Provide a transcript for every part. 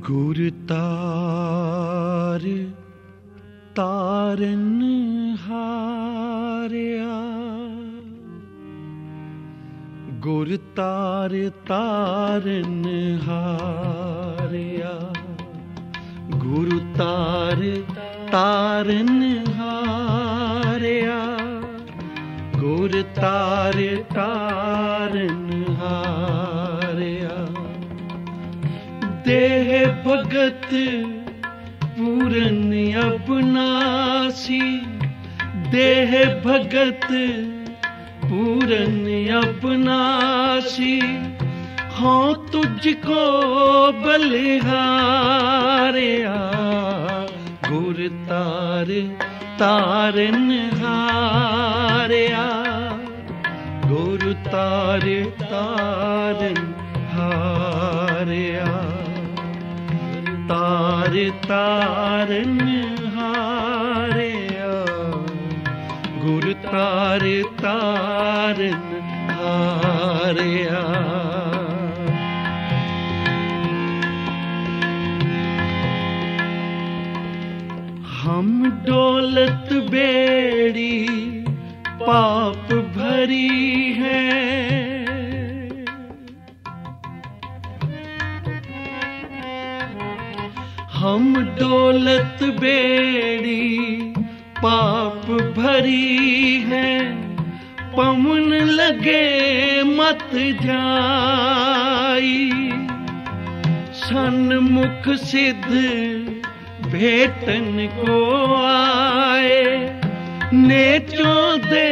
गुर तार तारन हारिया, गुर तार तारन हारिया, गुरु तार तारन हारिया, गुर तार तारन हारिया। देह भगत पूरन अपनासी, देह भगत पूरन अपनासी, हाँ तुझको बलिहारिया, गुर तार तारन हारिया, गुरु तार तारन हारिया, तार तारन हारिया, गुर तार तारन हारिया। हम दौलत बेड़ी पाप भरी है, हम दौलत बेड़ी पाप भरी है, पवन लगे मत जाई, सन्मुख सिद्ध भेटन को आए, नेचों दे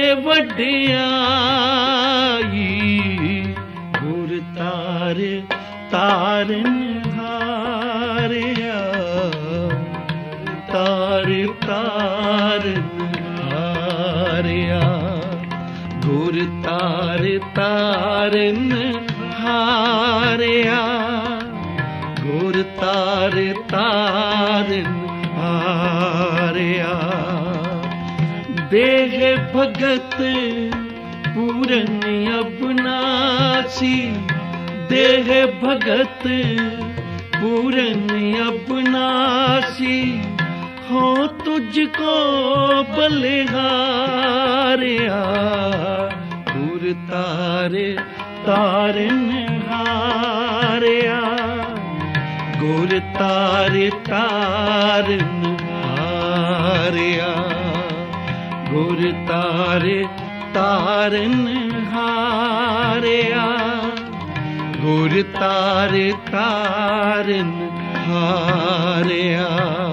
वड्याई, गुर तार तारन हारिया, तार तारन हारिया, गुर तार तारन हारिया, गुर तार तारन हारिया। देह भगत पूरन अपनासी, देह भगत पूरन अपनासी, हो तुझको बलिहारिया, गुर तार तारन हारिया, गुर तार तारन हारिया, गुर तार तारन हारिया, गुर तार तारन हारिया।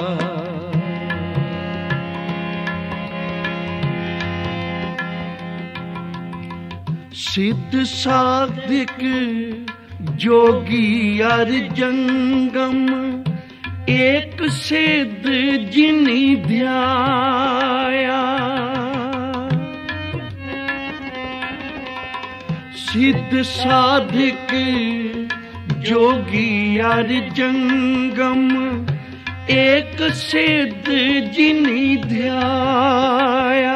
सिद्ध साधिक जोगी अर जंगम, एक सिद्ध जिनि ध्याया, सिद्ध साधिक जोगी अर जंगम, एक सिद्ध जिनि ध्याया,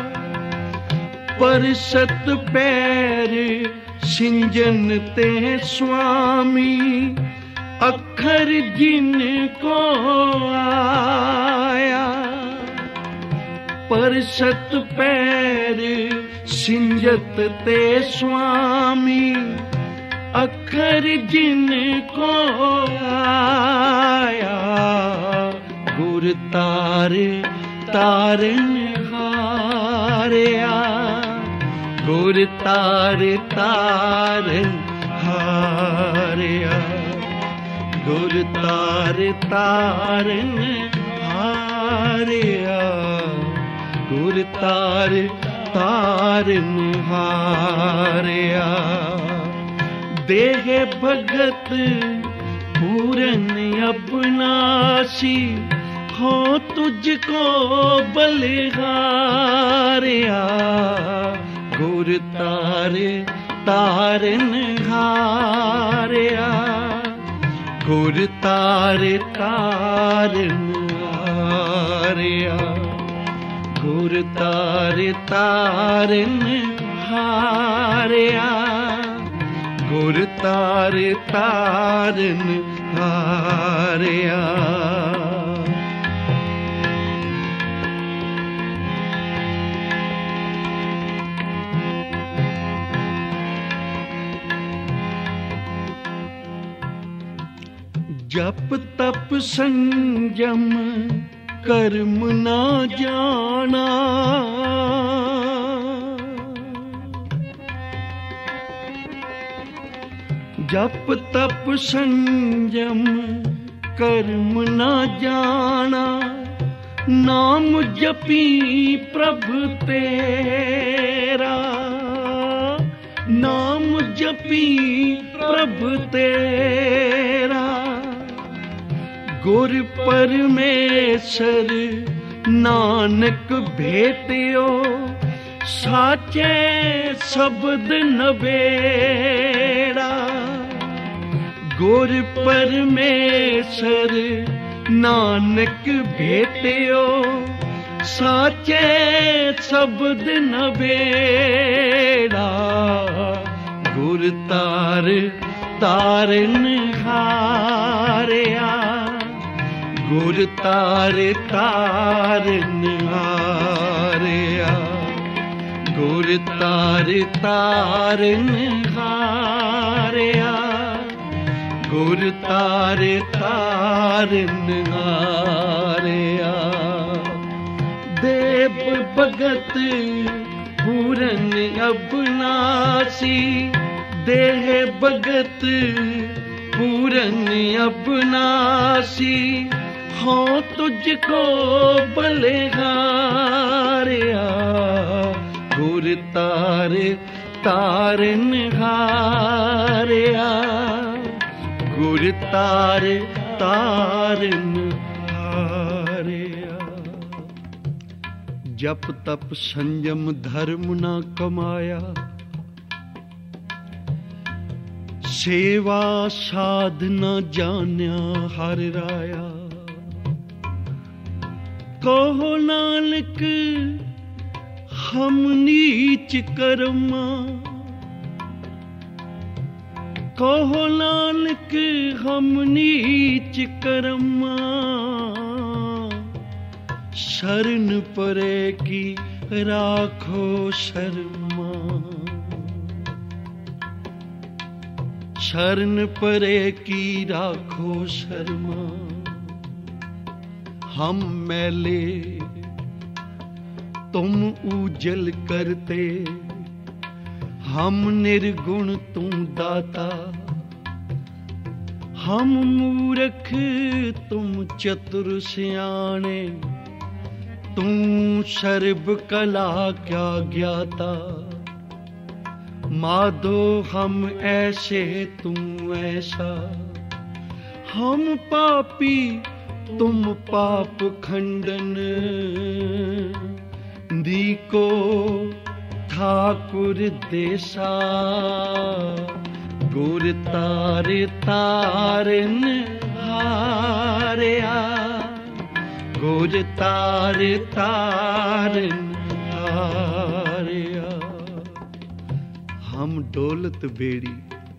पर सत पैर सिंजन ते स्वामी, अखर जिनको आया, पर सत पैर सिंजत ते स्वामी, अखर जिनको आया, गुर तार तारन हारिया, गुर तार तारन हारिया, गुर तार तारन हारिया, गुर तार तारन हारिया। देह भगत पूरन अपनासी, हो तुझको बलिहारिया, गुर तार तारन हारिया, गुर तार तारन हारिया, गुर तार तारन हारिया, गुर तार तारन ਹਾਰਿਆ। जप तप संयम कर्म ना जाना, जप तप संयम कर्म ना जाना, नाम जपी प्रभु तेरा, नाम जपी प्रभु तेरा। गुर परमेश्वर नानक भेटियो, साचे शब्द नवेड़ा। गुर परमेश्वर नानक भेटियो, साचे शब्द नवेड़ा। गुर तार तारन हारिया, गुर तार तारन हारिया। गुर तार तारन हारिया, गुर तार तारन हारिया। देव भगत पूरन अबनासी, देह भगत पूरन अबनासी। हो तुझको बलिहारिया, गुर तार तारन हारिया, गुर तार तारन हारिया। जप तप संयम धर्म ना कमाया, सेवा साधना जान्या हर राया। कहो नानक हम नीच कर्मा, कहो नानक हम नीच कर्मा। शरण परे की राखो शर्मा, शरण परे की राखो शर्मा। हम मैले तुम उजल करते, हम निर्गुण तू दाता। हम मूर्ख तुम चतुर सियाणे, तू सर्ब कला क्या ज्ञाता। माधो हम ऐसे तू ऐसा, हम पापी तुम पाप खंडन। दीको ठाकुर देसा, गुर तार तारन हारिया, गुर तार तारन हारिया। हम डोलत बेड़ी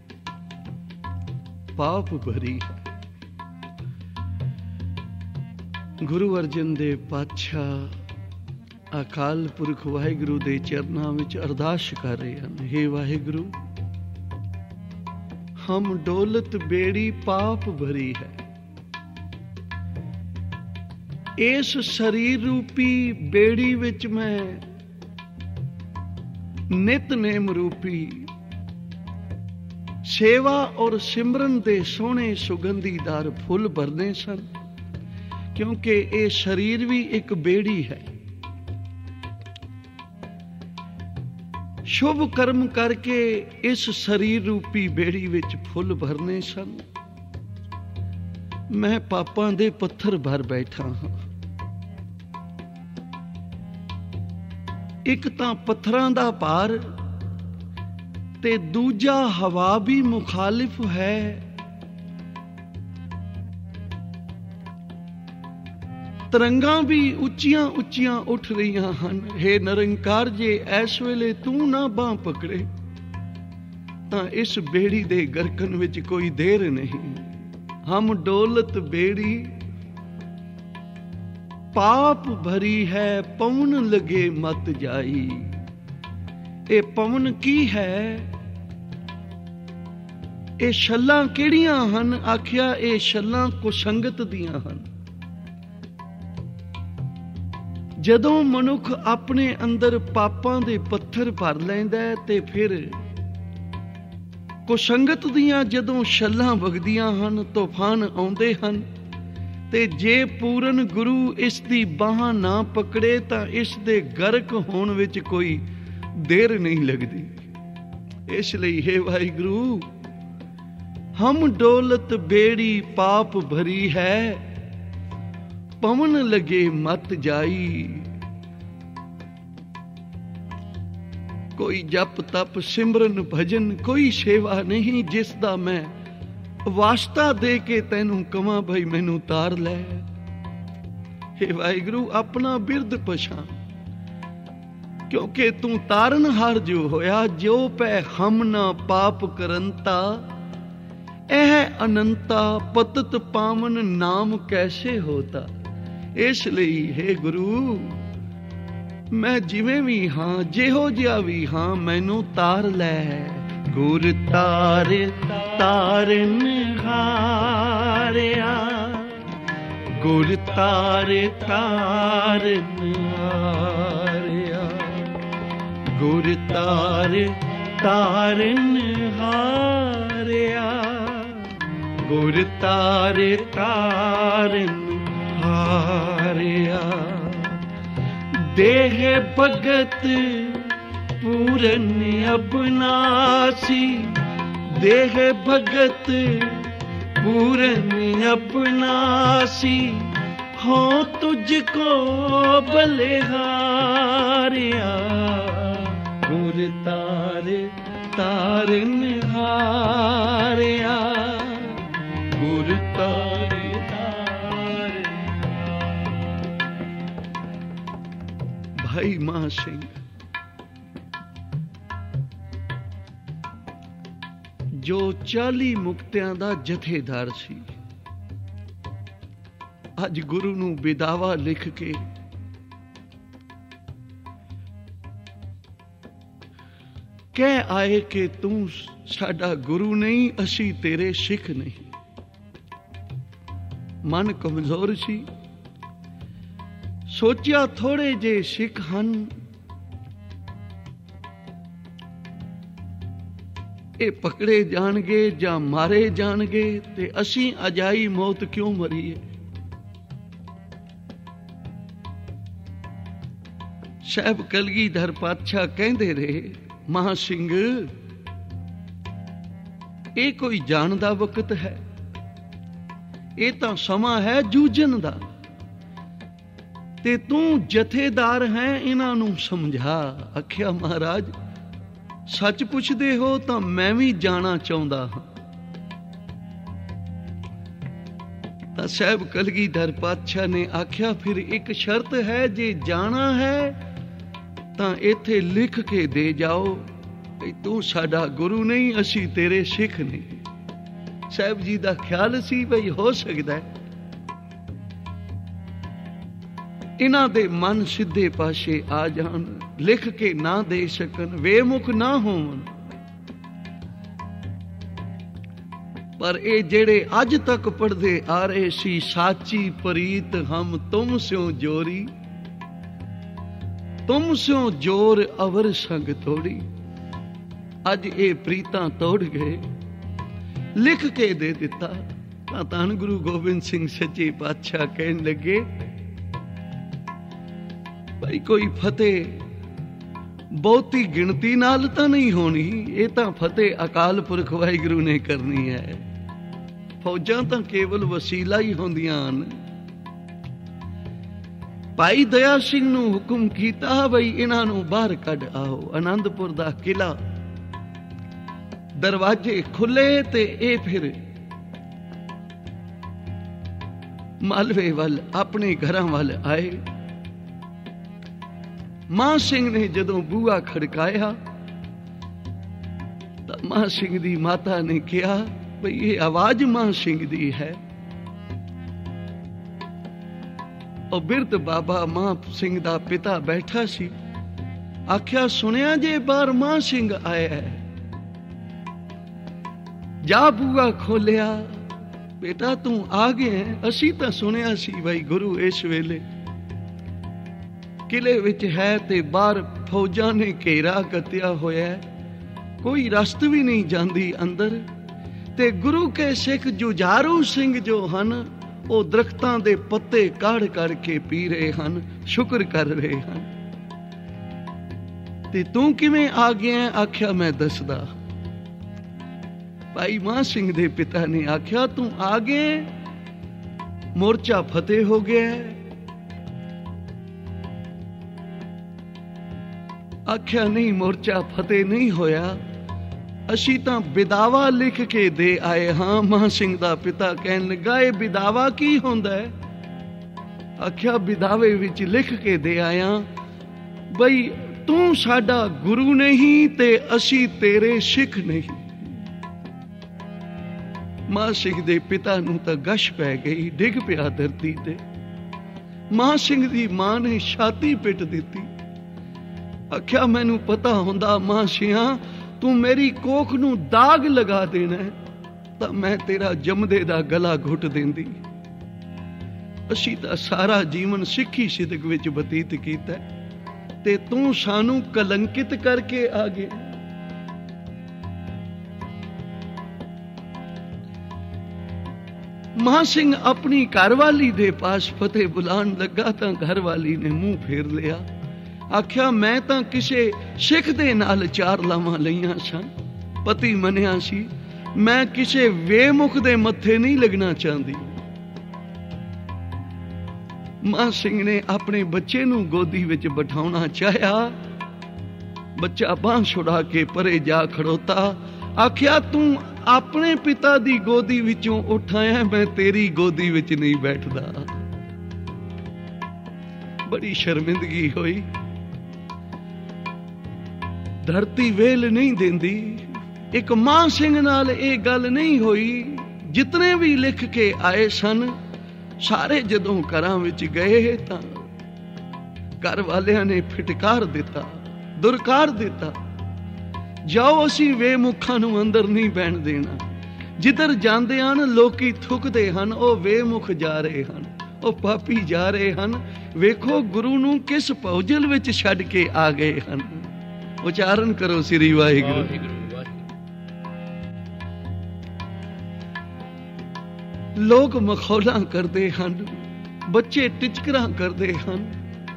पाप भरी है। गुरु अर्जन देव पातशाह अकाल पुरख वाहिगुरु दे चरनां विच अरदास कर रहे हैं। हे वाहिगुरु, हम डोलत बेड़ी पाप भरी है। इस शरीर रूपी बेड़ी विच मैं नितनेम रूपी सेवा और सिमरन दे सोहने सुगंधीदार फुल भरने सन, क्योंकि ये शरीर भी एक बेड़ी है। शुभ कर्म करके इस शरीर रूपी बेड़ी विच फुल भरने सन। मैं पापां दे पत्थर भर बैठा हाँ। एक तां पत्थरां दा भार ते दूजा हवा भी मुखालिफ है। तरंगां भी उच्चियां उच्चियां उठ रही हन। हे निरंकार, जे इस वेले तू ना बांह पकड़े तां इस बेड़ी दे गरकन विच कोई देर नहीं। हम डोलत बेड़ी पाप भरी है, पवन लगे मत जाई। ये पवन की है? ये छल्लां किहड़ियां हन? आखिया ये छल्लां कुसंगत दियां हन। ਜਦੋਂ ਮਨੁੱਖ ਆਪਣੇ ਅੰਦਰ ਪਾਪਾਂ ਦੇ ਪੱਥਰ ਭਰ ਲੈਂਦਾ ਤੇ ਫਿਰ ਕੁਸੰਗਤ ਦੀਆਂ ਜਦੋਂ ਛੱਲਾਂ ਵਗਦੀਆਂ ਹਨ, ਤੂਫਾਨ ਆਉਂਦੇ ਹਨ, ਤੇ ਜੇ ਪੂਰਨ ਗੁਰੂ ਇਸ ਦੀ ਬਾਹ ਨਾ ਪਕੜੇ ਤਾਂ ਇਸ ਦੇ ਗਰਕ ਹੋਣ ਵਿੱਚ ਕੋਈ ਦੇਰ ਨਹੀਂ ਲੱਗਦੀ। ਇਸ ਲਈ ਹੈ ਵਾਹਿਗੁਰੂ, ਹਮ ਡੋਲਤ ਬੇੜੀ ਪਾਪ ਭਰੀ ਹੈ, पवन लगे मत जाई। कोई जप तप सिमरन भजन कोई सेवा नहीं जिस दा मैं वास्ता दे के तैनू कवां भाई मैनू तार लै। हे वाहिगुरू अपना बिरद पछाण, क्योंकि तू तारनहार जो होया, जो पै हम ना पाप करंता, एह अनंता पतत पावन नाम कैसे होता। ਇਸ ਲਈ ਹੈ ਗੁਰੂ, ਮੈਂ ਜਿਵੇਂ ਵੀ ਹਾਂ, ਜਿਹੋ ਜਿਹਾ ਵੀ ਹਾਂ, ਮੈਨੂੰ ਤਾਰ ਲੈ। ਗੁਰ ਤਾਰ ਤਾਰਨ ਹਾਰਿਆ, ਗੁਰ ਤਾਰ ਤਾਰਨ ਹਾਰਿਆ, ਗੁਰ ਤਾਰ ਤਾਰਨ ਹਾਰਿਆ, ਗੁਰ ਤਾਰ ਤਾਰਨ हारिया। देह भगत पूरन अपनासी, देह भगत पूरन अपनासी, हो तुझको बलिहारिया। गुर तार तारन हारिया, गुर तार भाई मान सिंह जो 40 ਮੁਕਤਿਆਂ ਦਾ ਜਥੇਦਾਰ ਸੀ, ਅੱਜ ਗੁਰੂ ਨੂੰ ਵਿਦਾਵਾ ਲਿਖ ਕੇ ਕਹਿ ਆਏ ਕਿ ਤੂੰ ਸਾਡਾ ਗੁਰੂ ਨਹੀਂ, ਅਸੀਂ ਤੇਰੇ ਸਿੱਖ ਨਹੀਂ। ਮਨ ਕਮਜ਼ੋਰ ਸੀ, ਸੋਚਿਆ ਥੋੜੇ ਜੇ ਸਿੱਖ ਹਨ, ਇਹ ਪਕੜੇ ਜਾਣਗੇ ਜਾਂ ਮਾਰੇ ਜਾਣਗੇ, ਤੇ ਅਸੀਂ ਅਜਾਈ ਮੌਤ ਕਿਉਂ ਮਰੀਏ। ਸਾਹਿਬ ਕਲਗੀਧਰ ਪਾਤਸ਼ਾਹ ਕਹਿੰਦੇ ਰਹੇ, ਮਹਾਂ ਸਿੰਘ ਇਹ ਕੋਈ ਜਾਣ ਦਾ ਵਕਤ ਹੈ, ਇਹ ਤਾਂ ਸਮਾਂ ਹੈ ਜੂਝਣ ਦਾ, ਤੇ ਤੂੰ ਜਥੇਦਾਰ ਹੈ, ਇਹਨਾਂ ਨੂੰ ਸਮਝਾ। ਆਖਿਆ ਮਹਾਰਾਜ ਸੱਚ ਪੁੱਛਦੇ ਹੋ ਤਾਂ ਮੈਂ ਵੀ ਜਾਣਾ ਚਾਹੁੰਦਾ ਹਾਂ। ਤਾਂ ਸਾਹਿਬ ਕਲਗੀਧਰ ਪਾਤਸ਼ਾਹ ਨੇ ਆਖਿਆ ਫਿਰ ਇੱਕ ਸ਼ਰਤ ਹੈ, ਜੇ ਜਾਣਾ ਹੈ ਤਾਂ ਇੱਥੇ ਲਿਖ ਕੇ ਦੇ ਜਾਓ ਕਿ ਤੂੰ ਸਾਡਾ ਗੁਰੂ ਨਹੀਂ, ਅਸੀਂ ਤੇਰੇ ਸਿੱਖ ਨਹੀਂ। ਸਾਹਿਬ ਜੀ ਦਾ ਖਿਆਲ ਸੀ ਬਈ ਹੋ ਸਕਦਾ ਹੈ ਇਹਨਾਂ ਦੇ ਮਨ ਸਿੱਧੇ ਪਾਸੇ ਆ ਜਾਣ, ਲਿਖ ਕੇ ਨਾ ਦੇ ਸਕਣ, ਵੇਮੁਖ ਨਾ ਹੋਣ। ਪਰ ਇਹ ਜਿਹੜੇ ਅੱਜ ਤੱਕ ਪੜ੍ਹਦੇ ਆ ਰਹੇ ਸੀ, ਸਾਚੀ ਪ੍ਰੀਤ ਹਮ ਤੁਮ ਸਿਓ ਜੋਰੀ, ਤੁਮ ਸਿਓ ਜੋਰ ਅਵਰ ਸੰਗ ਤੋੜੀ, ਅੱਜ ਇਹ ਪ੍ਰੀਤਾਂ ਤੋੜ ਗਏ, ਲਿਖ ਕੇ ਦੇ ਦਿੱਤਾ। ਤਾਂ ਧੰਨ ਗੁਰੂ ਗੋਬਿੰਦ ਸਿੰਘ ਸੱਚੇ ਪਾਤਸ਼ਾਹ ਕਹਿਣ ਲੱਗੇ, ਭਾਈ ਕੋਈ ਫਤਿਹ ਬਹੁਤੀ ਗਿਣਤੀ ਨਾਲ ਤਾਂ ਨਹੀਂ ਹੋਣੀ, ਇਹ ਤਾਂ ਫਤਿਹ ਅਕਾਲ ਪੁਰਖ ਵਾਹਿਗੁਰੂ ਨੇ ਕਰਨੀ ਹੈ। ਫੌਜਾਂ ਤਾਂ ਕੇਵਲ ਵਸੀਲਾ ਹੀ ਹੁੰਦੀਆਂ ਹਨ। ਭਾਈ ਦਇਆ ਸਿੰਘ ਨੂੰ ਹੁਕਮ ਕੀਤਾ, ਬਈ ਇਹਨਾਂ ਨੂੰ ਬਾਹਰ ਕੱਢ ਆਓ। ਆਨੰਦਪੁਰ ਦਾ ਕਿਲਾ ਦਰਵਾਜ਼ੇ ਖੁੱਲੇ ਤੇ ਇਹ ਫਿਰ ਮਾਲਵੇ ਵੱਲ ਆਪਣੇ ਘਰਾਂ ਵੱਲ ਆਏ। ਮਾਂ ਸਿੰਘ ਨੇ ਜਦੋਂ ਬੂਹਾ ਖੜਕਾਇਆ ਤਾਂ ਮਾਂ ਸਿੰਘ ਦੀ ਮਾਤਾ ਨੇ ਕਿਹਾ, ਬਈ ਇਹ ਆਵਾਜ਼ ਮਾਨ ਸਿੰਘ ਦੀ ਹੈ। ਉਹ ਬਿਰਧ ਬਾਬਾ ਮਾਨ ਸਿੰਘ ਦਾ ਪਿਤਾ ਬੈਠਾ ਸੀ। ਆਖਿਆ ਸੁਣਿਆ ਜੇ ਬਾਹਰ ਮਾਨ ਸਿੰਘ ਆਇਆ ਹੈ। ਜਾ ਬੂਆ ਖੋਲਿਆ, ਬੇਟਾ ਤੂੰ ਆ ਗਿਆ? ਅਸੀਂ ਤਾਂ ਸੁਣਿਆ ਸੀ ਬਈ ਗੁਰੂ ਇਸ ਵੇਲੇ ਕਿਲੇ ਵਿੱਚ ਹੈ ਤੇ ਬਾਹਰ ਫੌਜਾਂ ਨੇ ਘੇਰਾ ਕੱਤਿਆ ਹੋਇਆ, ਕੋਈ ਰਸਤ ਵੀ ਨਹੀਂ ਜਾਂਦੀ ਅੰਦਰ, ਤੇ ਗੁਰੂ ਕੇ ਸਿੱਖ ਜੁਝਾਰੂ ਸਿੰਘ ਜੋ ਹਨ ਉਹ ਦਰਖਤਾਂ ਦੇ ਪੱਤੇ ਕਾੜ ਕੇ ਪੀ ਰਹੇ ਹਨ, ਸ਼ੁਕਰ ਕਰ ਰਹੇ ਹਨ। ਤੇ ਤੂੰ ਕਿਵੇਂ ਆ ਗਿਆ? ਆਖਿਆ ਮੈਂ ਦੱਸਦਾ। ਭਾਈ ਮਾਨ ਸਿੰਘ ਦੇ ਪਿਤਾ ਨੇ ਆਖਿਆ ਤੂੰ ਆ ਗਿਆ, ਮੋਰਚਾ ਫਤਿਹ ਹੋ ਗਿਆ। ਆਖਿਆ ਨਹੀਂ, ਮੋਰਚਾ ਫਤਿਹ ਨਹੀਂ ਹੋਇਆ, ਅਸੀਂ ਤਾਂ ਬਿਦਾਵਾ ਲਿਖ ਕੇ ਦੇ ਆਏ ਹਾਂ। ਮਾਨ ਸਿੰਘ ਦਾ ਪਿਤਾ ਕਹਿਣ ਲੱਗਾ ਇਹ ਬਿਦਾਵਾ ਕੀ ਹੁੰਦਾ ਹੈ? ਆਖਿਆ ਬਿਦਾਵੇ ਵਿੱਚ ਲਿਖ ਕੇ ਦੇ ਆਇਆ ਬਈ ਤੂੰ ਸਾਡਾ ਗੁਰੂ ਨਹੀਂ ਤੇ ਅਸੀਂ ਤੇਰੇ ਸਿੱਖ ਨਹੀਂ। ਮਾਨ ਸਿੰਘ ਦੇ ਪਿਤਾ ਨੂੰ ਤਾਂ ਗਸ਼ ਪੈ ਗਈ, ਡਿੱਗ ਪਿਆ ਧਰਤੀ ਤੇ। ਮਾਨ ਸਿੰਘ ਦੀ ਮਾਂ ਨੇ ਛਾਤੀ ਪਿੱਟ ਦਿੱਤੀ। ਆਖਿਆ ਮੈਨੂੰ ਪਤਾ ਹੁੰਦਾ ਮਾਂ ਸਿਆਂ ਤੂੰ ਮੇਰੀ ਕੋਖ ਨੂੰ ਦਾਗ ਲਗਾ ਦੇਣਾ ਤਾਂ ਮੈਂ ਤੇਰਾ ਜੰਮਦੇ ਦਾ ਗਲਾ ਘੁੱਟ ਦਿੰਦੀ। ਅਸੀਂ ਤਾਂ ਸਾਰਾ ਜੀਵਨ ਸਿੱਖੀ ਸਿਦਕ ਵਿੱਚ ਬਤੀਤ ਕੀਤਾ ਤੇ ਤੂੰ ਸਾਨੂੰ ਕਲੰਕਿਤ ਕਰਕੇ ਆ ਗਿਆ। ਮਾਨ ਸਿੰਘ ਆਪਣੀ ਘਰਵਾਲੀ ਦੇ ਪਾਸ ਫਤਿਹ ਬੁਲਾਉਣ ਲੱਗਾ ਤਾਂ ਘਰਵਾਲੀ ਨੇ ਮੂੰਹ ਫੇਰ ਲਿਆ। ਆਖਿਆ ਮੈਂ ਤਾਂ ਕਿਸੇ ਸਿੱਖ ਦੇ ਨਾਲ 4 ਲਾਵਾਂ ਲਈਆਂ ਸਨ, ਪਤੀ ਮੰਨਿਆ ਸੀ, ਮੈਂ ਕਿਸੇ ਵੇਮੁਖ ਦੇ ਮੱਥੇ ਨਹੀਂ ਲੱਗਣਾ ਚਾਹੁੰਦੀ। ਮਾਨ ਸਿੰਘ ਨੇ ਆਪਣੇ ਬੱਚੇ ਨੂੰ ਗੋਦੀ ਵਿੱਚ ਬਿਠਾਉਣਾ ਚਾਹਿਆ, ਬੱਚਾ ਬਾਂਹ ਛੁਡਾ ਕੇ ਪਰੇ ਜਾ ਖੜੋਤਾ। ਆਖਿਆ ਤੂੰ ਆਪਣੇ ਪਿਤਾ ਦੀ ਗੋਦੀ ਵਿੱਚੋਂ ਉਠਾਇਆ, ਮੈਂ ਤੇਰੀ ਗੋਦੀ ਵਿੱਚ ਨਹੀਂ ਬੈਠਦਾ। ਬੜੀ ਸ਼ਰਮਿੰਦਗੀ ਹੋਈ, ਧਰਤੀ ਵੇਲ ਨਹੀਂ ਦਿੰਦੀ। ਇੱਕ ਮਾਨ ਸਿੰਘ ਨਾਲ ਇਹ ਗੱਲ ਨਹੀਂ ਹੋਈ। ਜਿਤਨੇ ਵੀ ਲਿਖ ਕੇ ਆਏ ਸਨ ਸਾਰੇ ਜਦੋਂ ਘਰਾਂ ਵਿੱਚ ਗਏ ਤਾਂ ਘਰ ਵਾਲਿਆਂ ਨੇ ਫਿਟਕਾਰ ਦਿੱਤਾ, ਦੁਰਕਾਰ ਦਿੱਤਾ, ਜਾਓ ਅਸੀਂ ਵੇਮੁਖਾਂ ਨੂੰ ਅੰਦਰ ਨਹੀਂ ਬਹਿਣ ਦੇਣਾ। ਜਿੱਧਰ ਜਾਂਦੇ ਹਨ ਲੋਕੀ ਥੁੱਕਦੇ ਹਨ, ਉਹ ਵੇਮੁਖ ਜਾ ਰਹੇ ਹਨ, ਉਹ ਪਾਪੀ ਜਾ ਰਹੇ ਹਨ। ਵੇਖੋ ਗੁਰੂ ਨੂੰ ਕਿਸ ਭੌਜਲ ਵਿੱਚ ਛੱਡ ਕੇ ਆ ਗਏ ਹਨ। ਉਚਾਰਨ ਕਰੋ ਸ੍ਰੀ ਵਾਹਿਗੁਰੂ। ਲੋਕ ਮਖੌਲਾਂ ਕਰਦੇ ਹਨ, ਬੱਚੇ ਟਿਚਕਰਾਂ ਕਰਦੇ ਹਨ।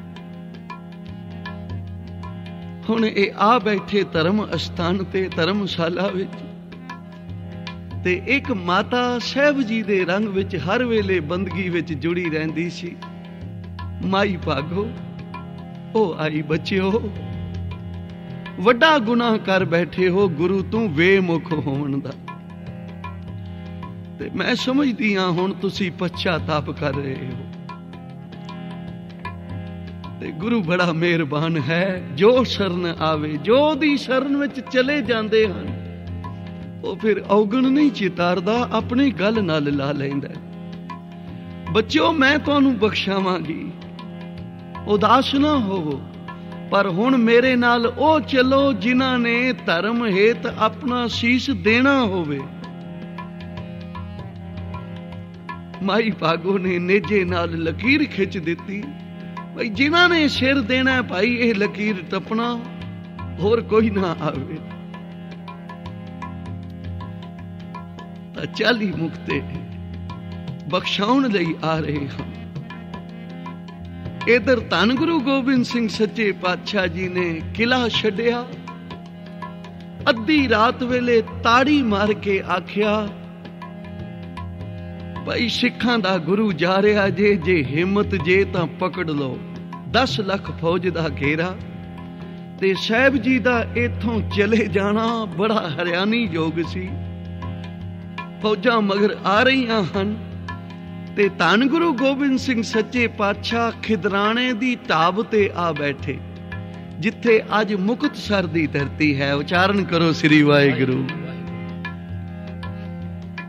ਹੁਣ ਇਹ ਆ ਬੈਠੇ ਧਰਮ ਅਸਥਾਨ ਤੇ ਧਰਮਸ਼ਾਲਾ ਵਿੱਚ, ਤੇ ਇੱਕ ਮਾਤਾ ਸਾਹਿਬ ਜੀ ਦੇ ਰੰਗ ਵਿੱਚ ਹਰ ਵੇਲੇ ਬੰਦਗੀ ਵਿੱਚ ਜੁੜੀ ਰਹਿੰਦੀ ਸੀ, ਮਾਈ ਭਾਗੋ। ਉਹ ਆਈ, ਬੱਚਿਓ ਵੱਡਾ ਗੁਨਾਹ ਕਰ ਬੈਠੇ ਹੋ ਗੁਰੂ ਤੂੰ ਵੇਮੁਖ ਹੋਣ ਦਾ, ਤੇ ਮੈਂ ਸਮਝਦੀ ਹਾਂ ਹੁਣ ਤੁਸੀਂ ਪਛਤਾਪ ਕਰ ਰਹੇ ਹੋ। ਤੇ ਗੁਰੂ ਬੜਾ ਮਿਹਰਬਾਨ ਹੈ, ਜੋ ਸ਼ਰਨ ਆਵੇ, ਜੋ ਦੀ ਸ਼ਰਨ ਵਿੱਚ ਚਲੇ ਜਾਂਦੇ ਹਨ ਉਹ ਫਿਰ ਔਗਣ ਨਹੀਂ ਚਿਤਾਰਦਾ, ਆਪਣੀ ਗੱਲ ਨਾਲ ਲਾ ਲੈਂਦਾ। ਬੱਚਿਓ ਮੈਂ ਤੁਹਾਨੂੰ ਬਖਸ਼ਾਵਾਂਗੀ, ਉਦਾਸ ਨਾ ਹੋਵੋ, ਪਰ ਹੁਣ ਮੇਰੇ ਨਾਲ ਉਹ ਚੱਲੋ ਜਿਨ੍ਹਾਂ ਨੇ ਧਰਮ ਹੇਤ ਆਪਣਾ ਸੀਸ ਦੇਣਾ ਹੋਵੇ। ਮਾਈ ਭਾਗੋ ਨੇ ਨੇਜੇ ਨਾਲ ਲਕੀਰ ਖਿੱਚ ਦਿੱਤੀ, ਭਾਈ ਜਿਨ੍ਹਾਂ ਨੇ ਸਿਰ ਦੇਣਾ ਭਾਈ ਇਹ ਲਕੀਰ ਟੱਪਣਾ, ਹੋਰ ਕੋਈ ਨਾ ਆਵੇ। ਤਾਂ 40 ਮੁਕਤੇ ਬਖਸ਼ਾਉਣ ਲਈ ਆ ਰਹੇ ਹਨ। ਇਧਰ ਧੰਨ ਗੁਰੂ ਗੋਬਿੰਦ ਸਿੰਘ ਸੱਚੇ ਪਾਤਸ਼ਾਹ ਜੀ ਨੇ ਕਿਲਾ ਛੱਡਿਆ। ਅੱਧੀ ਰਾਤ ਵੇਲੇ ਤਾੜੀ ਮਾਰ ਕੇ ਆਖਿਆ ਭਾਈ ਸਿੱਖਾਂ ਦਾ ਗੁਰੂ ਜਾ ਰਿਹਾ ਜੇ ਹਿੰਮਤ ਜੇ ਤਾਂ ਪਕੜ ਲਓ। 10 ਲੱਖ ਫੌਜ ਦਾ ਘੇਰਾ ਤੇ ਸਾਹਿਬ ਜੀ ਦਾ ਇੱਥੋਂ ਚਲੇ ਜਾਣਾ ਬੜਾ ਹੈਰਾਨੀ ਯੋਗ ਸੀ। ਫੌਜਾਂ ਮਗਰ ਆ ਰਹੀਆਂ ਹਨ ਤੇ ਧੰਨ ਗੁਰੂ ਗੋਬਿੰਦ ਸਿੰਘ ਸੱਚੇ ਪਾਤਸ਼ਾਹ ਖਿਦਰਾਣੇ ਦੀ ਢਾਬ ਤੇ ਆ ਬੈਠੇ, ਜਿੱਥੇ ਅੱਜ ਮੁਕਤਸਰ ਦੀ ਧਰਤੀ ਹੈ। ਉਚਾਰਨ ਕਰੋ ਸ੍ਰੀ ਵਾਹਿਗੁਰੂ।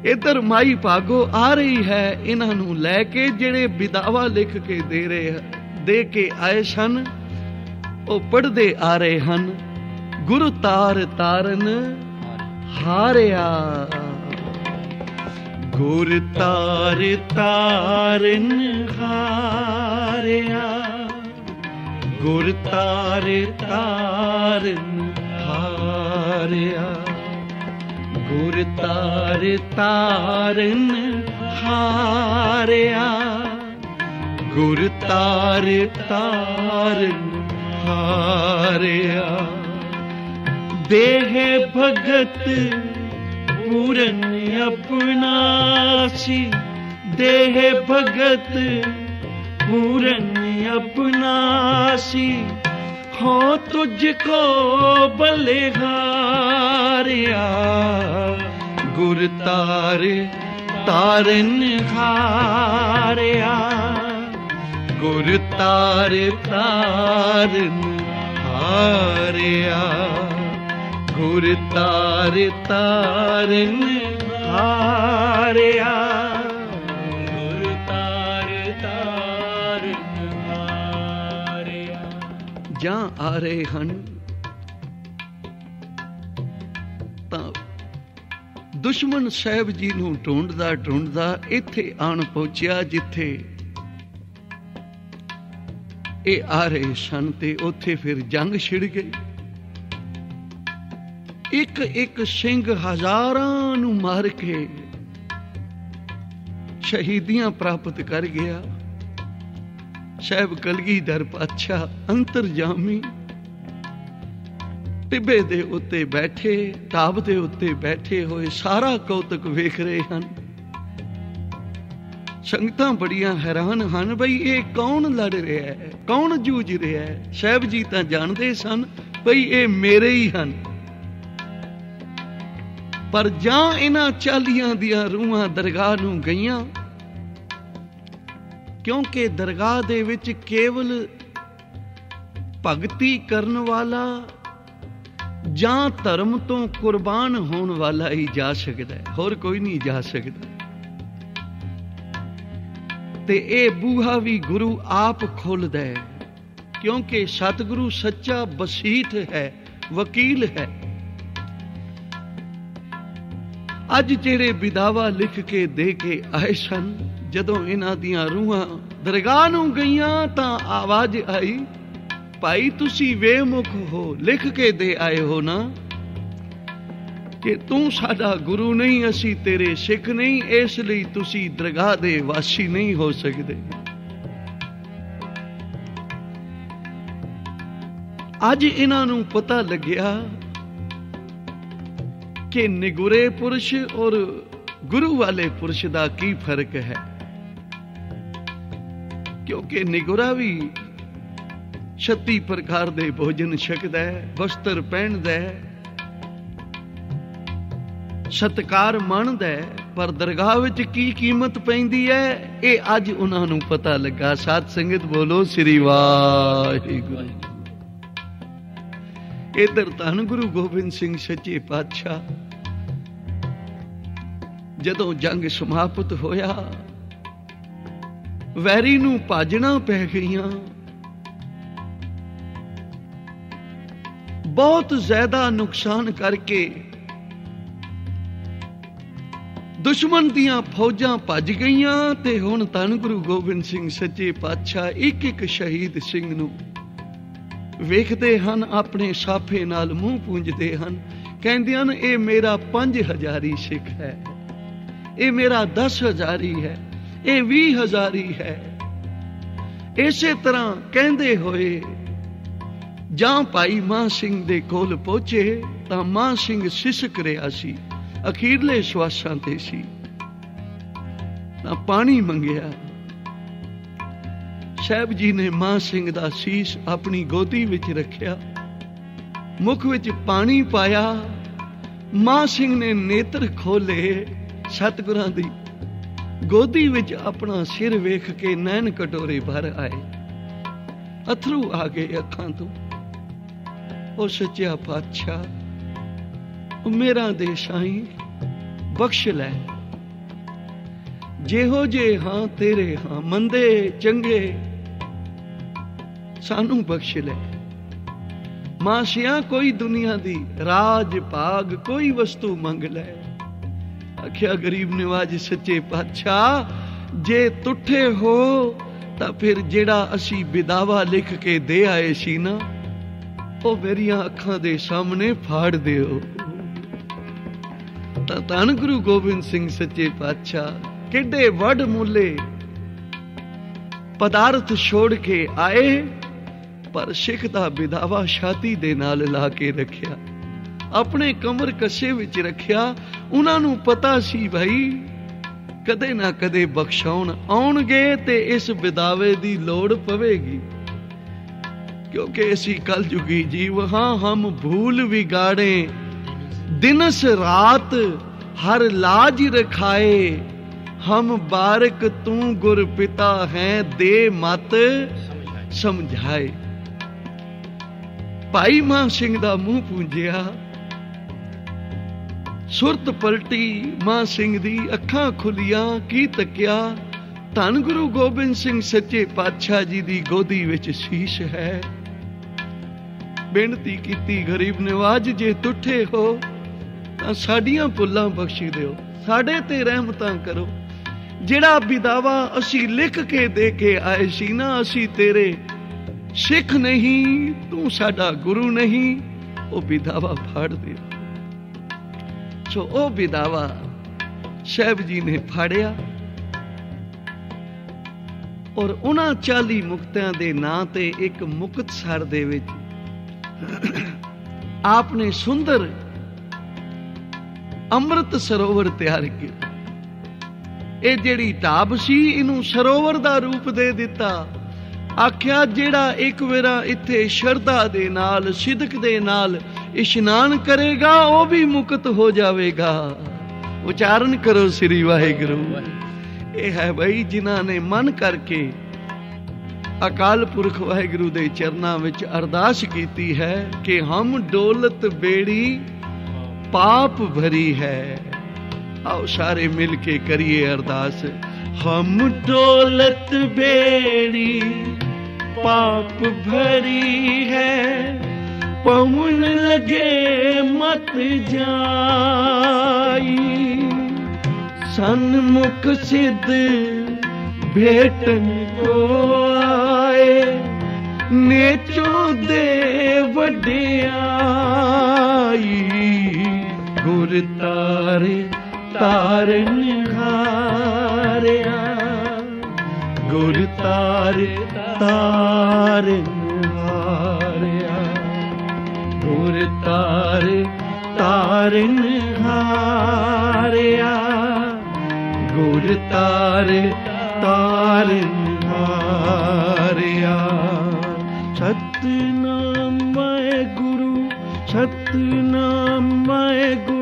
इधर माई भागो आ रही है इन्हां नूं लैके जेड़े विदावा लिख के दे के आए सन ओ पढ़दे आ रहे हन। गुरु तार तारन हारिया, गुर तार तारन हारिया, गुर तार तारन हारिया, गुर तार तारन हारिया, गुर तार तारन हारिया। देह भगत पूरन अपनासी, देह भगत पूरन अपनासी, हो तुझको बलिहारिया, गुर तार तारन हारिया, गुर तार तारन हारिया, गुर तार तारन हारिया, गुर तार तारन हारिया। ਜਾਂ ਆ ਰਹੇ ਹਨ ਤਾਂ ਦੁਸ਼ਮਣ ਸਾਹਿਬ ਜੀ ਨੂੰ ਢੂੰਡਦਾ ਢੂੰਡਦਾ ਇੱਥੇ ਆਣ ਪਹੁੰਚਿਆ ਜਿੱਥੇ ਇਹ ਆ ਰਹੇ ਸਨ ਤੇ ਉੱਥੇ ਫਿਰ ਜੰਗ ਛਿੜ ਗਈ। ਇੱਕ ਇੱਕ ਸਿੰਘ ਹਜ਼ਾਰਾਂ ਨੂੰ ਮਾਰ ਕੇ ਸ਼ਹੀਦੀਆਂ ਪ੍ਰਾਪਤ ਕਰ ਗਿਆ। ਸਾਹਿਬ ਕਲਗੀਧਰ ਪਾਤਸ਼ਾਹ ਅੰਤਰਜਾਮੀ ਟਿੱਬੇ ਦੇ ਉੱਤੇ ਬੈਠੇ, ਢਾਬ ਦੇ ਉੱਤੇ ਬੈਠੇ ਹੋਏ ਸਾਰਾ ਕੌਤਕ ਵੇਖ ਰਹੇ ਹਨ। ਸੰਗਤਾਂ ਬੜੀਆਂ ਹੈਰਾਨ ਹਨ ਬਈ ਇਹ ਕੌਣ ਲੜ ਰਿਹਾ ਹੈ, ਕੌਣ ਜੂਝ ਰਿਹਾ ਹੈ। ਸਾਹਿਬ ਜੀ ਤਾਂ ਜਾਣਦੇ ਸਨ ਬਈ ਇਹ ਮੇਰੇ ਹੀ ਹਨ, ਪਰ ਜਾਂ ਇਹਨਾਂ ਚਾਲੀਆਂ ਦੀਆਂ ਰੂਹਾਂ ਦਰਗਾਹ ਨੂੰ ਗਈਆਂ, ਕਿਉਂਕਿ ਦਰਗਾਹ ਦੇ ਵਿੱਚ ਕੇਵਲ ਭਗਤੀ ਕਰਨ ਵਾਲਾ ਜਾਂ ਧਰਮ ਤੋਂ ਕੁਰਬਾਨ ਹੋਣ ਵਾਲਾ ਹੀ ਜਾ ਸਕਦਾ ਹੈ, ਹੋਰ ਕੋਈ ਨਹੀਂ ਜਾ ਸਕਦਾ। ਤੇ ਇਹ ਬੂਹਾ ਵੀ ਗੁਰੂ ਆਪ ਖੋਲਦਾ ਹੈ, ਕਿਉਂਕਿ ਸਤਿਗੁਰੂ ਸੱਚਾ ਬਸੀਠ ਹੈ, ਵਕੀਲ ਹੈ। ਅੱਜ ਜਿਹੜੇ ਵਿਦਾਵਾ ਲਿਖ ਕੇ ਦੇ ਕੇ ਆਏ ਸਨ, ਜਦੋਂ ਇਹਨਾਂ ਦੀਆਂ ਰੂਹਾਂ ਦਰਗਾਹ ਨੂੰ ਗਈਆਂ ਤਾਂ ਆਵਾਜ਼ ਆਈ, ਭਾਈ ਤੁਸੀਂ ਵੇਮੁਖ ਹੋ, ਲਿਖ ਕੇ ਦੇ ਆਏ ਹੋ ਨਾ ਕਿ ਤੂੰ ਸਾਡਾ ਗੁਰੂ ਨਹੀਂ, ਅਸੀਂ ਤੇਰੇ ਸਿੱਖ ਨਹੀਂ, ਇਸ ਲਈ ਤੁਸੀਂ ਦਰਗਾਹ ਦੇ ਵਾਸੀ ਨਹੀਂ ਹੋ ਸਕਦੇ। ਅੱਜ ਇਹਨਾਂ ਨੂੰ ਪਤਾ ਲੱਗਿਆ ਕਿ ਨਿਗੁਰੇ ਪੁਰਸ਼ ਔਰ ਗੁਰੂ ਵਾਲੇ ਪੁਰਸ਼ ਦਾ ਕੀ ਫਰਕ ਹੈ, ਕਿਉਂਕਿ ਨਿਗੁਰਾ ਵੀ 36 ਪ੍ਰਕਾਰ ਦੇ ਭੋਜਨ ਛਕਦਾ ਹੈ, ਵਸਤਰ ਪਹਿਨਦਾ ਹੈ, ਸਤਿਕਾਰ ਮੰਨਦਾ ਹੈ, ਪਰ ਦਰਗਾਹ ਵਿੱਚ ਕੀ ਕੀਮਤ ਪੈਂਦੀ ਹੈ ਇਹ ਅੱਜ ਉਹਨਾਂ ਨੂੰ ਪਤਾ ਲੱਗਾ। ਸਾਧ ਸੰਗਤ ਬੋਲੋ ਸ੍ਰੀ ਵਾਹਿਗੁਰੂ। ਇਧਰ ਧੰਨ ਗੁਰੂ ਗੋਬਿੰਦ ਸਿੰਘ ਸੱਚੇ ਪਾਤਸ਼ਾਹ ਜਦੋਂ ਜੰਗ ਸਮਾਪਤ ਹੋਇਆ, ਵੈਰੀ ਨੂੰ ਭਾਜਣਾ ਪੈ ਗਈਆਂ। ਬਹੁਤ ਜ਼ਿਆਦਾ ਨੁਕਸਾਨ ਕਰਕੇ ਦੁਸ਼ਮਣ ਦੀਆਂ ਫੌਜਾਂ ਭੱਜ ਗਈਆਂ ਤੇ ਹੁਣ ਧੰਨ ਗੁਰੂ ਗੋਬਿੰਦ ਸਿੰਘ ਸੱਚੇ ਪਾਤਸ਼ਾਹ ਇੱਕ ਇੱਕ ਸ਼ਹੀਦ ਸਿੰਘ ਨੂੰ ਵੇਖਦੇ ਹਨ, ਆਪਣੇ ਸਾਫੇ ਨਾਲ ਮੂੰਹ ਪੂੰਝਦੇ ਹਨ, ਕਹਿੰਦੇ ਹਨ ਇਹ ਮੇਰਾ 5000 ਸਿੱਖ ਹੈ, ਇਹ ਮੇਰਾ 10,000 ਹੈ, ਇਹ 20,000 ਹੈ। ਇਸੇ ਤਰ੍ਹਾਂ ਕਹਿੰਦੇ ਹੋਏ ਜਾਂ ਭਾਈ ਮਾਨ ਸਿੰਘ ਦੇ ਕੋਲ ਪਹੁੰਚੇ ਤਾਂ ਮਾਨ ਸਿੰਘ ਸਿਸਕ ਰਿਹਾ ਸੀ, ਅਖੀਰਲੇ ਸਵਾਸਾਂ ਤੇ ਸੀ। ਤਾਂ ਪਾਣੀ ਮੰਗਿਆ। ਸਾਹਿਬ ਜੀ ਨੇ ਮਾਨ ਸਿੰਘ ਦਾ ਸੀਸ ਆਪਣੀ ਗੋਦੀ ਵਿੱਚ ਰੱਖਿਆ, ਮੁਖ ਵਿੱਚ ਪਾਣੀ ਪਾਇਆ। ਮਾਨ ਸਿੰਘ ਨੇ ਨੇਤਰ ਖੋਲੇ, ਸਤਿਗੁਰਾਂ ਦੀ ਗੋਦੀ ਵਿੱਚ ਆਪਣਾ ਸਿਰ ਵੇਖ ਕੇ ਨੈਣ ਕਟੋਰੇ ਭਰ ਆਏ, ਅਥਰੂ ਆ ਗਏ ਅੱਖਾਂ ਤੋਂ। ਉਹ ਸੱਚਾ ਪਾਤਸ਼ਾਹ, ਮੇਰਾ ਦੇ ਸਾਈਂ ਬਖਸ਼ ਲੈ, ਜਿਹੋ ਜੇ ਹਾਂ ਤੇਰੇ ਹਾਂ, ਮੰਦੇ ਚੰਗੇ ਸਾਨੂੰ ਬਖਸ਼ ਲੈ। ਮਾਸ਼ਿਆਂ ਕੋਈ ਦੁਨੀਆ ਦੀ ਰਾਜ ਭਾਗ ਕੋਈ ਵਸਤੂ ਮੰਗ ਲੈ। ਆਖਿਆ ਗਰੀਬ ਨਿਵਾਜ ਸੱਚੇ ਪਾਤਸ਼ਾਹ, ਜੇ ਤੁੱਠੇ ਹੋ ਤਾਂ ਫਿਰ ਜਿਹੜਾ ਅਸੀਂ ਵਿਦਾਵਾ ਲਿਖ ਕੇ ਦੇ ਆਏ ਸੀ ਨਾ, ਉਹ ਮੇਰੀਆਂ ਅੱਖਾਂ ਦੇ ਸਾਹਮਣੇ ਫਾੜ ਦਿਓ। ਤਾਂ ਧੰਨ ਗੁਰੂ ਗੋਬਿੰਦ ਸਿੰਘ ਸੱਚੇ ਪਾਤਸ਼ਾਹ ਕਿੱਡੇ ਵੱਡ ਮੁੱਲੇ ਪਦਾਰਥ ਛੋੜ ਕੇ ਆਏ, ਪਰ ਸਿੱਖ ਦਾ ਵਿਦਾਵਾ ਛਾਤੀ ਦੇ ਨਾਲ ਲਾ ਕੇ ਰੱਖਿਆ, ਆਪਣੇ ਕਮਰ ਕੱਸੇ ਵਿੱਚ ਰੱਖਿਆ। ਉਹਨਾਂ ਨੂੰ ਪਤਾ ਸੀ ਭਾਈ ਕਦੇ ਨਾ ਕਦੇ ਬਖਸ਼ਾਉਣ ਆਉਣਗੇ ਤੇ ਇਸ ਵਿਦਾਵੇ ਦੀ ਲੋੜ ਪਵੇਗੀ, ਕਿਉਂਕਿ ਅਸੀਂ ਕਲਯੁਗੀ ਜੀਵ ਹਾਂ। ਹਮ ਭੂਲ ਵਿਗਾੜੇ ਦਿਨਸ ਰਾਤ ਹਰ ਲਾਜ ਰਖਾਏ, ਹਮ ਬਾਰਕ ਤੂੰ ਗੁਰ ਪਿਤਾ ਹੈ ਦੇ ਮਤ ਸਮਝਾਏ। ਭਾਈ ਮਾਨ ਸਿੰਘ ਦਾ ਮੂੰਹ ਪੂੰਝਿਆ, ਸੁਰਤ ਪਲਟੀ ਮਾਨ ਸਿੰਘ ਦੀ, ਅੱਖਾਂ ਖੁੱਲੀਆਂ, ਕੀ ਤੱਕਿਆ? ਧੰਨ ਗੁਰੂ ਗੋਬਿੰਦ ਸਿੰਘ ਸੱਚੇ ਪਾਤਸ਼ਾਹ ਜੀ ਦੀ ਗੋਦੀ ਵਿੱਚ ਸ਼ੀਸ਼ ਹੈ। ਬੇਨਤੀ ਕੀਤੀ, ਗਰੀਬ ਨਿਵਾਜ ਜੇ ਤੁੱਠੇ ਹੋ ਤਾਂ ਸਾਡੀਆਂ ਭੁੱਲਾਂ ਬਖਸ਼ ਦਿਓ, ਸਾਡੇ ਤੇ ਰਹਿਮਤਾਂ ਕਰੋ। ਜਿਹੜਾ ਵਿਦਾਵਾ ਅਸੀਂ ਲਿਖ ਕੇ ਦੇ ਕੇ ਆਏ ਸੀ ਨਾ, ਅਸੀਂ ਤੇਰੇ ਸਿੱਖ ਨਹੀਂ, ਤੂੰ ਸਾਡਾ ਗੁਰੂ ਨਹੀਂ, ਉਹ ਵਿਦਾਵਾ ਫਾੜ ਦਿਓ। ਸੋ ਉਹ ਵਿਦਾਵਾ ਸਾਹਿਬ ਜੀ ਨੇ ਫਾੜਿਆ, ਔਰ ਉਹਨਾਂ 40 ਮੁਕਤਿਆਂ ਦੇ ਨਾਂ ਤੇ ਇੱਕ ਮੁਕਤਸਰ ਦੇ ਵਿੱਚ ਆਪ ਨੇ ਸੁੰਦਰ ਅੰਮ੍ਰਿਤ ਸਰੋਵਰ ਤਿਆਰ ਕੀਤਾ। ਇਹ ਜਿਹੜੀ ਢਾਬ ਸੀ, ਇਹਨੂੰ ਸਰੋਵਰ ਦਾ ਰੂਪ ਦੇ ਦਿੱਤਾ। ਆਖਿਆ ਜਿਹੜਾ ਇੱਕ ਵੇਰਾ ਇੱਥੇ ਸ਼ਰਧਾ ਦੇ ਨਾਲ, ਸਿਦਕ ਦੇ ਨਾਲ ਇਸ਼ਨਾਨ ਕਰੇਗਾ, ਉਹ ਵੀ ਮੁਕਤ ਹੋ ਜਾਵੇਗਾ। ਉਚਾਰਨ ਕਰੋ ਸ੍ਰੀ ਵਾਹਿਗੁਰੂ। ਇਹ ਹੈ ਬਈ ਜਿਨ੍ਹਾਂ ਨੇ ਮਨ ਕਰਕੇ ਅਕਾਲ ਪੁਰਖ ਵਾਹਿਗੁਰੂ ਦੇ ਚਰਨਾਂ ਵਿੱਚ ਅਰਦਾਸ ਕੀਤੀ ਹੈ ਕਿ ਹਮ ਡੋਲਤ ਬੇੜੀ ਪਾਪ ਭਰੀ ਹੈ। आओ सारे मिल के करिए अरदास। हम दौलत बेड़ी पाप भरी है, पवन लगे मत जाई, सन्मुख सिद्ध भेटन को आए, नेचों दे वड्याई, गुर तारे तारन हारिया, गुर तारे तारन हारिया, गुर तारे तारन हारिया, गुर तारे तारन हारिया। सतनाम वाहेगुरु, सतनाम वाहेगुरु,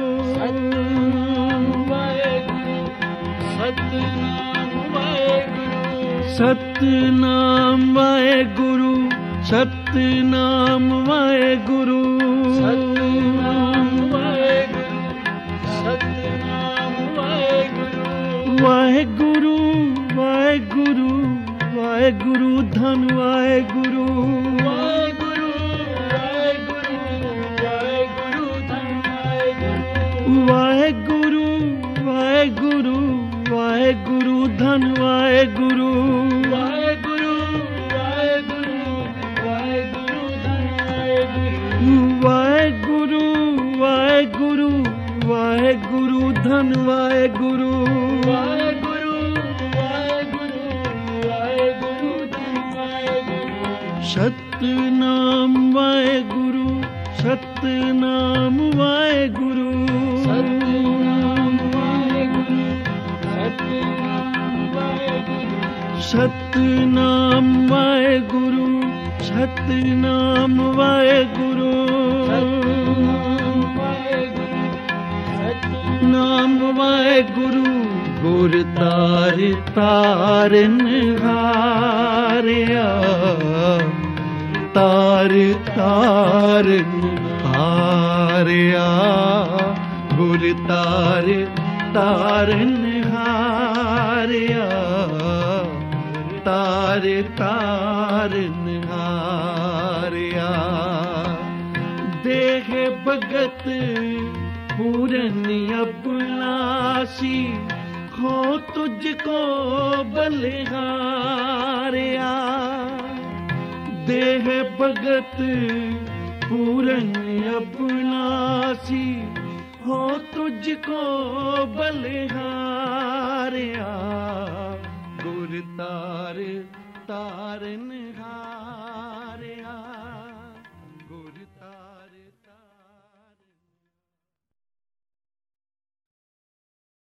सतनाम वाहेगुरु, सतनाम वाहेगुरु, सतनाम वाहेगुरु, सतनाम वाहेगुरु, वाहेगुरु वाहेगुरु वाहेगुरु धन वाहेगुरु, वाहेगुरु वाहेगुरु वाहेगुरु धन वाहेगुरु, वाहेगुरु वाहेगुरु धन वाहेगुरु, वाहेगुरु वाहेगुरु वाहेगुरु धन वाहेगुरु, वाहेगुरु वाहेगुरु धन वाहेगुरु, वाहेगुरु वाहेगुरु वाहेगुरु धन वाहेगुरु। सतनाम वाहेगुरु, सतनाम वाहेगुरु, सतनाम वाहेगुरु, सतनाम वाहेगुरु, सतनाम वाहेगुरु, सतनाम वाहेगुरु। गुर तार तारन हारिया, तार तारन हारिया, गुर तार तारन हारिया, हारिया तार तारन हारिया देह भगत पूरन अबनासी हो तुझको बलिहारिया देह भगत पूरन अबनासी हो तुझको बलिहारिया गुर तार तारन हार